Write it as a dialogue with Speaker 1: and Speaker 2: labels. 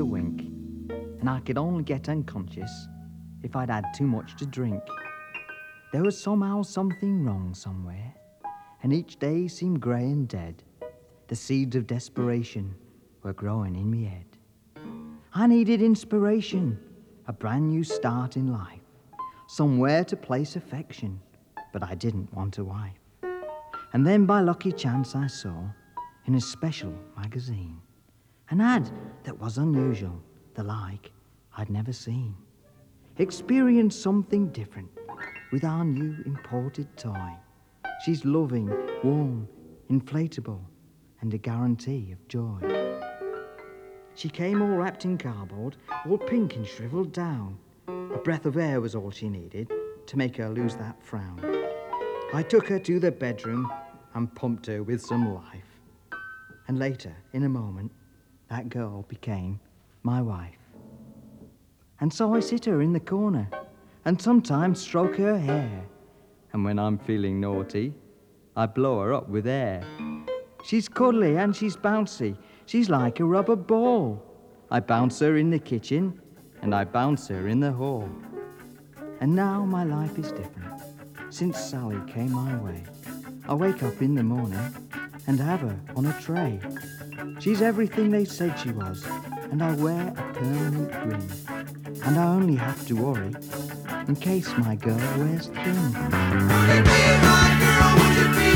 Speaker 1: a wink, and I could only get unconscious if I'd had too much to drink. There was somehow something wrong somewhere, and each day seemed grey and dead. The seeds of desperation were growing in me head. I needed inspiration, a brand new start in life, somewhere to place affection, but I didn't want a wife. And then by lucky chance I saw, in a special magazine, an ad that was unusual, the like I'd never seen. Experience something different with our new imported toy. She's loving, warm, inflatable, and a guarantee of joy. She came all wrapped in cardboard, all pink and shriveled down. A breath of air was all she needed to make her lose that frown. I took her to the bedroom and pumped her with some life. And later, in a moment, that girl became my wife. And so I sit her in the corner and sometimes stroke her hair. And when I'm feeling naughty, I blow her up with air. She's cuddly and she's bouncy. She's like a rubber ball. I bounce her in the kitchen and I bounce her in the hall. And now my life is different since Sally came my way. I wake up in the morning and have her on a tray. She's everything they said she was, and I wear a permanent grin. And I only have to worry in case my girl wears thin.
Speaker 2: Would you be my girl? Would you be